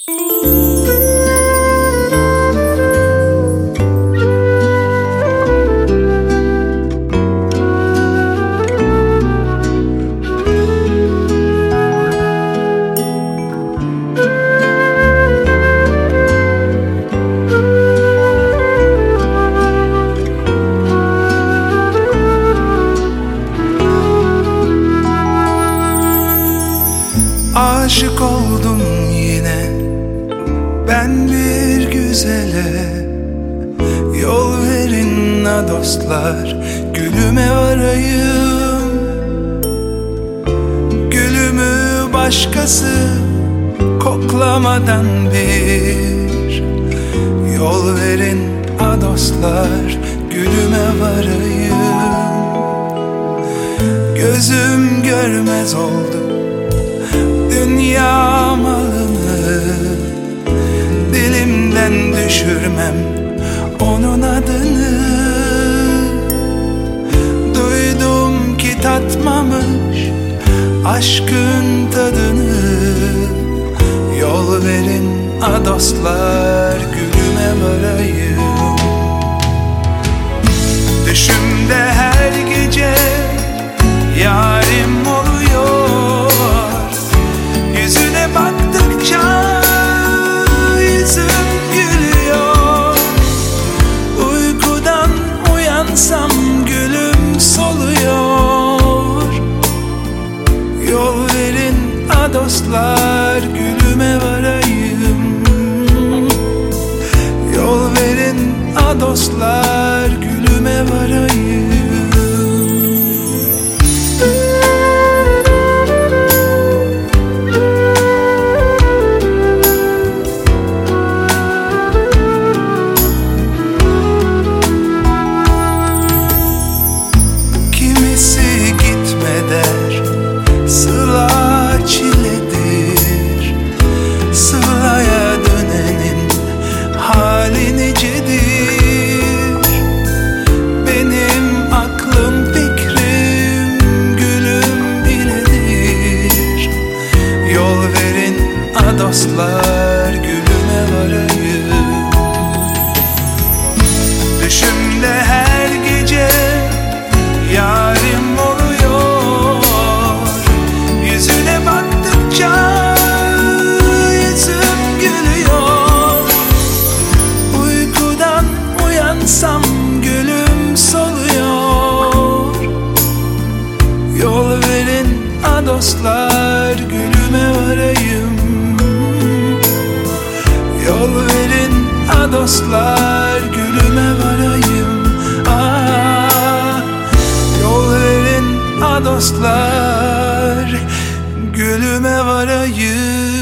Aşık oldum yine ben bir güzele. Yol verin ha dostlar, gülüme varayım. Gülümü başkası koklamadan bir yol verin ha dostlar, gülüme varayım. Gözüm görmez oldu dünya malını, dilimden düşürmem onun adını. Duydum ki tatmamış aşkın tadını. Yol verin ha dostlar, gülüme varayım. Düşümde her gece yarim oluyor. Yüzüne baktıkça yüzüm gülüyor. Uykudan uyansam gülüm soluyor. Yol verin ha dostlar, gülüme varayım. Yol verin ha dostlar, gülüme varayım. Sıla çiledir, sılaya dönenin hali nicedir. Benim aklım fikrim gülüm iledir. Yol verin ha dostlar, gülüme varayım. Düşümde her gece yarim oluyor. Yüzüne baktıkça yüzüm gülüyor. Uykudan uyansam gülüm soluyor. Yol verin ha dostlar, gülüme varayım. Yol verin ha dostlar, gülüme varayım. Yol verin ha dostlar, gülüme varayım.